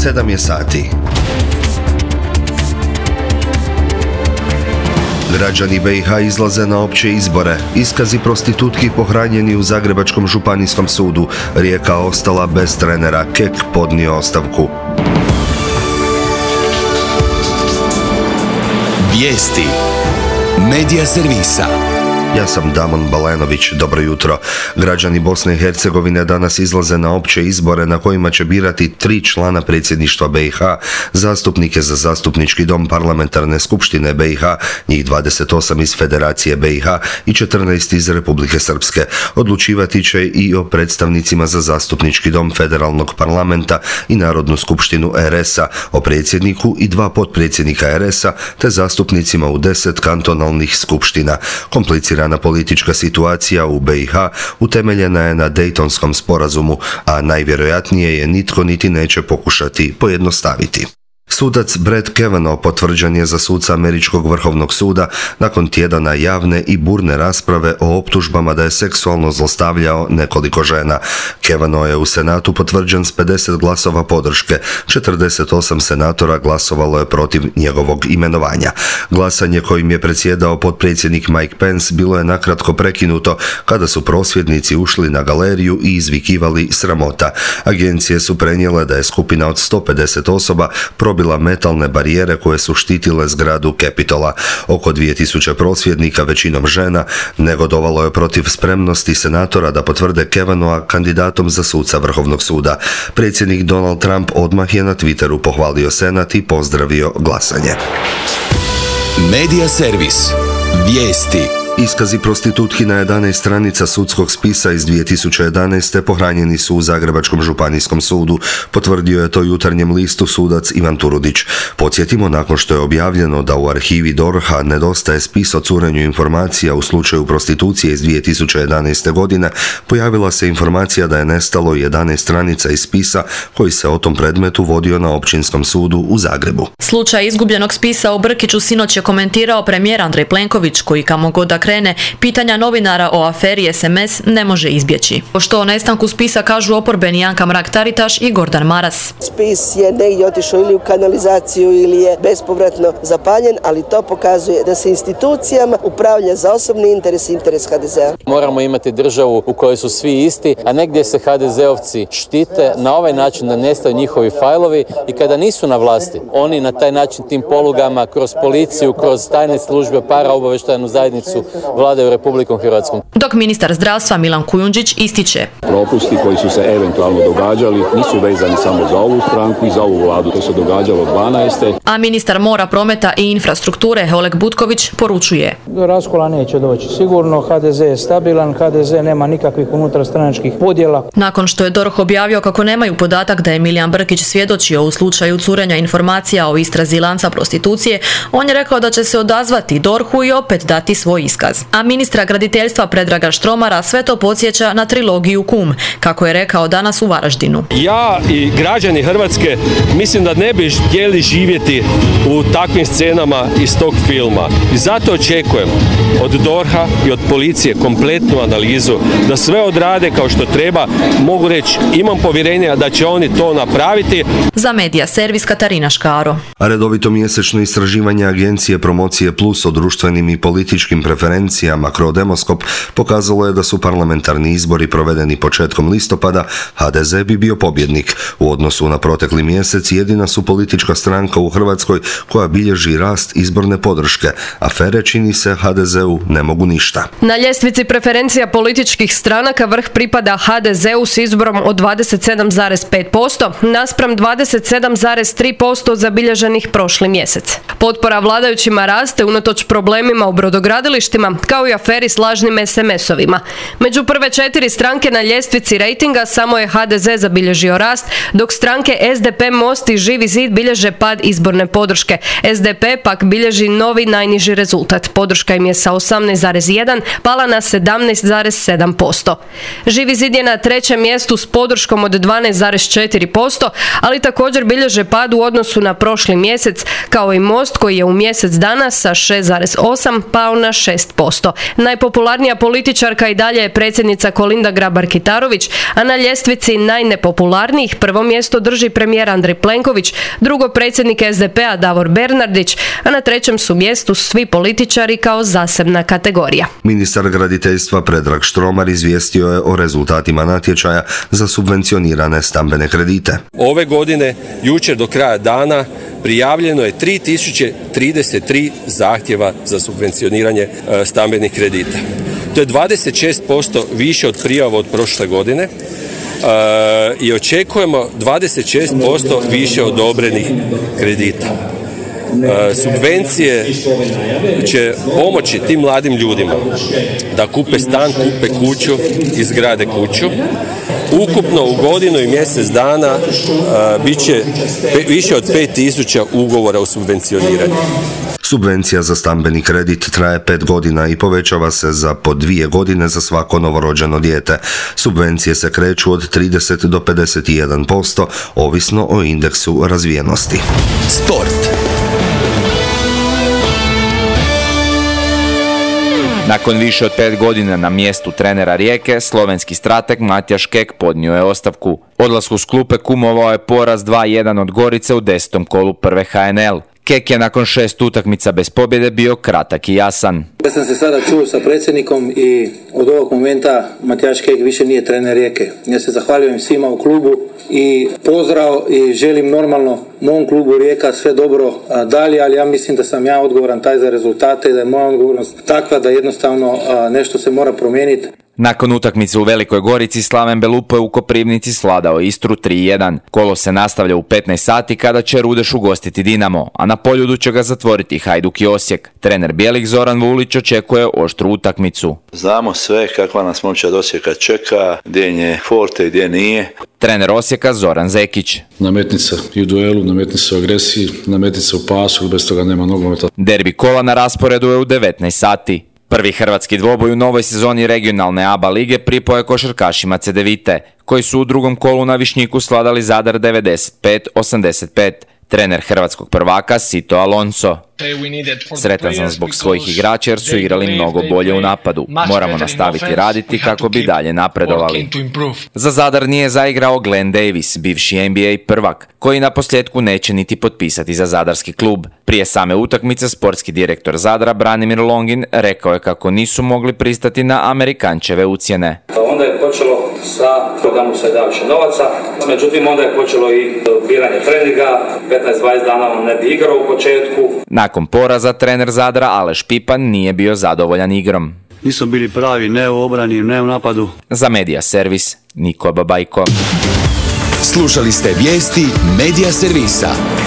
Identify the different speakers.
Speaker 1: 7 je sati. Građani BiH izlaze na opće izbore. Iskazi prostitutki pohranjeni u Zagrebačkom županijskom sudu. Rijeka ostala bez trenera. Kek podnio ostavku.
Speaker 2: Vijesti Medija servisa.
Speaker 1: Ja sam Damon Balenović, dobro jutro. Građani Bosne i Hercegovine danas izlaze na opće izbore na kojima će birati 3 člana predsjedništva BiH, zastupnike za zastupnički dom parlamentarne skupštine BiH, njih 28 iz Federacije BiH i 14 iz Republike Srpske. Odlučivati će i o predstavnicima za zastupnički dom federalnog parlamenta i Narodnu skupštinu RS-a, o predsjedniku i 2 potpredsjednika RS-a, te zastupnicima u 10 kantonalnih skupština. Komplicirana politička situacija u BiH utemeljena je na Dejtonskom sporazumu, a najvjerojatnije je nitko niti neće pokušati pojednostaviti. Sudac Brett Kavanaugh potvrđen je za suca Američkog vrhovnog suda nakon tjedana javne i burne rasprave o optužbama da je seksualno zlostavljao nekoliko žena. Kavanaugh je u Senatu potvrđen s 50 glasova podrške, 48 senatora glasovalo je protiv njegovog imenovanja. Glasanje kojim je predsjedao potpredsjednik Mike Pence bilo je nakratko prekinuto kada su prosvjednici ušli na galeriju i izvikivali sramota. Agencije su prenijele da je skupina od 150 osoba probila metalne barijere koje su štitile zgradu Capitola. Oko 2000 prosvjednika, većinom žena, negodovalo je protiv spremnosti senatora da potvrde Kavanaugha kandidatom za suca Vrhovnog suda. Predsjednik Donald Trump odmah je na Twitteru pohvalio Senat i pozdravio glasanje.
Speaker 2: Medija servis. Vijesti.
Speaker 1: Iskazi prostitutki na 11 stranica sudskog spisa iz 2011. pohranjeni su u Zagrebačkom županijskom sudu, potvrdio je to Jutarnjem listu sudac Ivan Turudić. Podsjetimo, nakon što je objavljeno da u arhivi DORH-a nedostaje spis o curenju informacija u slučaju prostitucije iz 2011. godine, pojavila se informacija da je nestalo 11 stranica iz spisa koji se o tom predmetu vodio na Općinskom sudu u Zagrebu.
Speaker 3: Slučaj izgubljenog spisa u Brkiću sinoć je komentirao premijer Andrej Plenković, koji kamo god da krene, pitanja novinara o aferi SMS ne može izbjeći. Što o nestanku spisa kažu oporbeni Janka Mrak-Taritaš i Gordan Maras.
Speaker 4: Spis je negdje otišao ili u kanalizaciju ili je bespovratno zapaljen, ali to pokazuje da se institucijama upravlja za osobni interes i interes HDZ-a.
Speaker 5: Moramo imati državu u kojoj su svi isti, a negdje se HDZ-ovci štite na ovaj način da nestaju njihovi fajlovi i kada nisu na vlasti, oni na taj način tim polugama kroz policiju, kroz tajne službe, paraobavještajnu zajednicu vladaju Republikom Hrvatskom.
Speaker 3: Dok ministar zdravstva Milan Kujundžić ističe:
Speaker 6: propusti koji su se eventualno događali nisu vezani samo za ovu stranku i za ovu vladu. To se događalo 12.
Speaker 3: A ministar mora, prometa i infrastrukture Oleg Butković poručuje:
Speaker 7: do raskola neće doći. Sigurno HDZ je stabilan, HDZ nema nikakvih unutarstranačkih podjela.
Speaker 3: Nakon što je DORH objavio kako nemaju podatak da je Milijan Brkić svjedočio u slučaju curenja informacija o istrazi lanca prostitucije, on je rekao da će se odazvati DORH-u i opet dati svoj iskaz. A ministra graditeljstva Predraga Štromara sve to podsjeća na trilogiju Kum, kako je rekao danas u Varaždinu.
Speaker 8: Ja i građani Hrvatske mislim da ne bi htjeli živjeti u takvim scenama iz tog filma. I zato očekujem od DORH-a i od policije kompletnu analizu, da sve odrade kao što treba. Mogu reći, imam povjerenja da će oni to napraviti.
Speaker 3: Za Medija servis Katarina Škaro.
Speaker 1: A redovito mjesečno istraživanje Agencije Promocije Plus o društvenim i političkim preferencijama Crodemoskop pokazalo je da su parlamentarni izbori provedeni početkom listopada, HDZ bi bio pobjednik. U odnosu na protekli mjesec jedina su politička stranka u Hrvatskoj koja bilježi rast izborne podrške. Afere, čini se, HDZ-u ne mogu ništa.
Speaker 9: Na ljestvici preferencija političkih stranaka vrh pripada HDZ-u s izborom od 27,5% naspram 27,3% zabilježenih prošli mjesec. Potpora vladajućima raste unatoč problemima u brodogradilištima, kao i aferi s lažnim SMS-ovima. Među prve 4 stranke na ljestvici rejtinga samo je HDZ zabilježio rast, dok stranke SDP, Most i Živi zid bilježe pad izborne podrške. SDP pak bilježi novi najniži rezultat. Podrška im je sa 18,1 pala na 17,7%. Živi zid je na 3. mjestu s podrškom od 12,4%, ali također bilježe pad u odnosu na prošli mjesec, kao i Most koji je u mjesec dana sa 6,8 pao na 6%. 12%. Najpopularnija političarka i dalje je predsjednica Kolinda Grabar-Kitarović, a na ljestvici najnepopularnijih prvo mjesto drži premijer Andrej Plenković, drugo predsjednik SDP-a Davor Bernardić, a na trećem su mjestu svi političari kao zasebna kategorija.
Speaker 1: Ministar graditeljstva Predrag Štromar izvijestio je o rezultatima natječaja za subvencionirane stambene kredite.
Speaker 8: Ove godine, jučer do kraja dana, prijavljeno je 3033 zahtjeva za subvencioniranje stambenih kredita. To je 26% više od prijava od prošle godine i očekujemo 26% više odobrenih kredita. Subvencije će pomoći tim mladim ljudima da kupe stan, kupe kuću, izgrade kuću. Ukupno u godinu i mjesec dana bit će više od 5000 ugovora o subvencioniranju.
Speaker 1: Subvencija za stambeni kredit traje 5 godina i povećava se za po 2 godine za svako novorođeno dijete. Subvencije se kreću od 30 do 51%, ovisno o indeksu razvijenosti.
Speaker 2: Sport.
Speaker 10: Nakon više od 5 godina na mjestu trenera Rijeke, slovenski strateg Matjaž Kek podnio je ostavku. Odlasku s klupe kumovao je poraz 2-1 od Gorice u 10. kolu prve HNL. Kek je nakon 6 utakmica bez pobjede bio kratak i jasan.
Speaker 11: Ja sam se sada čuo sa predsjednikom i od ovog momenta Matjaž Kek više nije trener Rijeke. Ja se zahvaljujem svima u klubu i pozdrav i želim normalno mom klubu Rijeka sve dobro dalje, ali ja mislim da sam ja odgovoran taj za rezultate i da je moja odgovornost takva da jednostavno nešto se mora promijeniti.
Speaker 10: Nakon utakmice u Velikoj Gorici, Slaven Belupo je u Koprivnici svladao Istru 3-1. Kolo se nastavlja u 15 sati kada će Rudeš ugostiti Dinamo, a na Poljudu će ga zatvoriti Hajduk i Osijek. Trener bijelih Zoran Vulić očekuje oštru utakmicu.
Speaker 12: Znamo sve kakva nas momčad Osijeka čeka, gdje je forte, gdje nije.
Speaker 10: Trener Osijeka Zoran Zekić.
Speaker 6: Nametnica i u duelu, nametnica u agresiji, nametnica u pasu, bez toga nema nogometa.
Speaker 10: Derbi kola na rasporedu je u 19 sati. Prvi hrvatski dvoboj u novoj sezoni regionalne ABA lige pripao je košarkašima Cedevite, koji su u drugom kolu na Višnjiku svladali Zadar 95-85. Trener hrvatskog prvaka Sito Alonso. Sretan sam zbog svojih igrača jer su igrali mnogo bolje u napadu. Moramo nastaviti raditi kako bi dalje napredovali. Za Zadar nije zaigrao Glenn Davis, bivši NBA prvak, koji na posljedku neće niti potpisati za zadarski klub. Prije same utakmice sportski direktor Zadra Branimir Longin rekao je kako nisu mogli pristati na Amerikančeve ucjene.
Speaker 13: Onda je počelo sa programom se dao više novaca, međutim onda je počelo i odbiranje treninga, 15-20 dana on ne bi igrao u početku.
Speaker 10: Nakon poraza trener Zadra Aleš Pipan nije bio zadovoljan igrom.
Speaker 14: Nismo bili pravi ne u obrani, ne u napadu.
Speaker 10: Za Medija Servis, Niko Babajko.
Speaker 2: Slušali ste vijesti Medija Servisa.